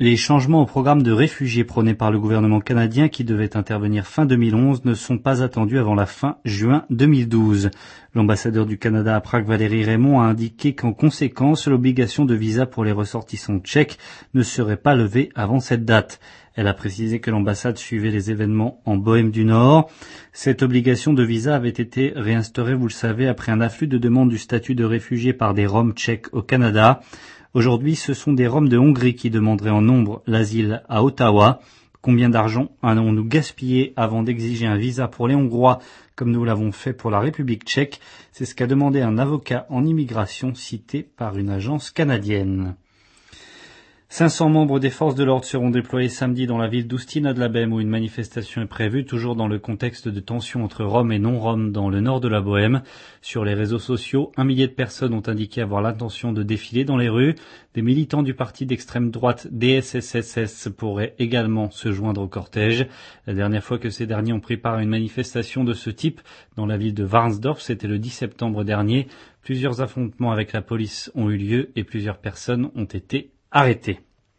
Les changements au programme de réfugiés prônés par le gouvernement canadien qui devait intervenir fin 2011 ne sont pas attendus avant la fin juin 2012. L'ambassadeur du Canada à Prague, Valérie Raymond, a indiqué qu'en conséquence, l'obligation de visa pour les ressortissants tchèques ne serait pas levée avant cette date. Elle a précisé que l'ambassade suivait les événements en Bohême du Nord. Cette obligation de visa avait été réinstaurée, vous le savez, après un afflux de demandes du statut de réfugié par des Roms tchèques au Canada. Aujourd'hui, ce sont des Roms de Hongrie qui demanderaient en nombre l'asile à Ottawa. Combien d'argent allons-nous gaspiller avant d'exiger un visa pour les Hongrois, comme nous l'avons fait pour la République tchèque? C'est ce qu'a demandé un avocat en immigration cité par une agence canadienne. 500 membres des forces de l'ordre seront déployés samedi dans la ville d'Ústí-nad-Labem où une manifestation est prévue, toujours dans le contexte de tensions entre Roms et non-Roms dans le nord de la Bohême. Sur les réseaux sociaux, 1 millier de personnes ont indiqué avoir l'intention de défiler dans les rues. Des militants du parti d'extrême droite DSSSS pourraient également se joindre au cortège. La dernière fois que ces derniers ont pris part à une manifestation de ce type dans la ville de Warnsdorf, c'était le 10 septembre dernier. Plusieurs affrontements avec la police ont eu lieu et plusieurs personnes ont été arrêtés.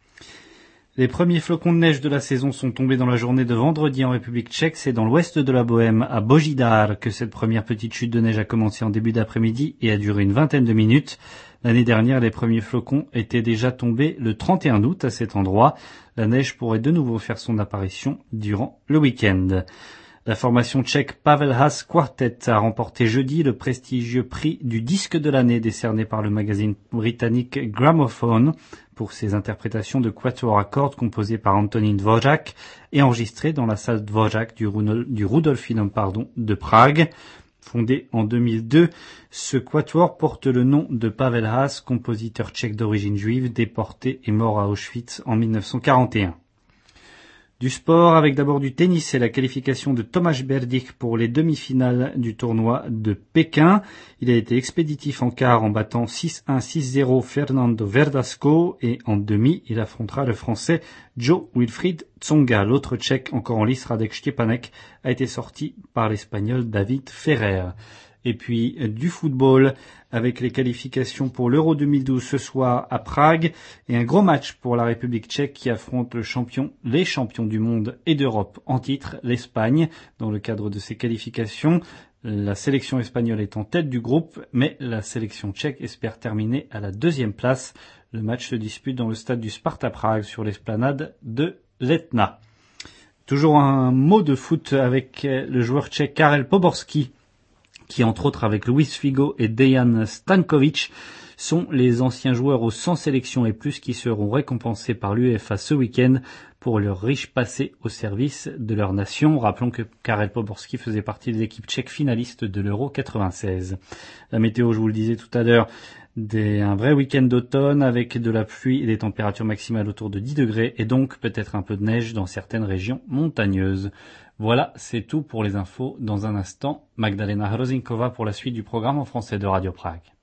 Les premiers flocons de neige de la saison sont tombés dans la journée de vendredi en République tchèque. C'est dans l'ouest de la Bohême, à Božidar, que cette première petite chute de neige a commencé en début d'après-midi et a duré une vingtaine de minutes. L'année dernière, les premiers flocons étaient déjà tombés le 31 août à cet endroit. La neige pourrait de nouveau faire son apparition durant le week-end. La formation tchèque Pavel Haas Quartet a remporté jeudi le prestigieux prix du disque de l'année décerné par le magazine britannique Gramophone pour ses interprétations de quatuor à cordes composées par Antonín Dvořák et enregistrées dans la salle Dvořák du Rudolfinum de Prague. Fondé en 2002, ce quatuor porte le nom de Pavel Haas, compositeur tchèque d'origine juive, déporté et mort à Auschwitz en 1941. Du sport avec d'abord du tennis et la qualification de Tomáš Berdych pour les demi-finales du tournoi de Pékin. Il a été expéditif en quart en battant 6-1, 6-0 Fernando Verdasco et en demi, il affrontera le français Jo-Wilfried Tsonga. L'autre tchèque encore en lice, Radek Štěpánek, a été sorti par l'espagnol David Ferrer. Et puis du football avec les qualifications pour l'Euro 2012 ce soir à Prague et un gros match pour la République tchèque qui affronte les champions du monde et d'Europe en titre, l'Espagne. Dans le cadre de ces qualifications, la sélection espagnole est en tête du groupe, mais la sélection tchèque espère terminer à la deuxième place. Le match se dispute dans le stade du Sparta Prague sur l'esplanade de l'Etna. Toujours un mot de foot avec le joueur tchèque Karel Poborský, qui entre autres avec Luis Figo et Dejan Stanković sont les anciens joueurs aux 100 sélections et plus qui seront récompensés par l'UEFA ce week-end pour leur riche passé au service de leur nation. Rappelons que Karel Poborský faisait partie des équipes tchèques finalistes de l'Euro 96. La météo, je vous le disais tout à l'heure, un vrai week-end d'automne avec de la pluie et des températures maximales autour de 10 degrés et donc peut-être un peu de neige dans certaines régions montagneuses. Voilà, c'est tout pour les infos. Dans un instant, Magdalena Hrozinkova pour la suite du programme en français de Radio Prague.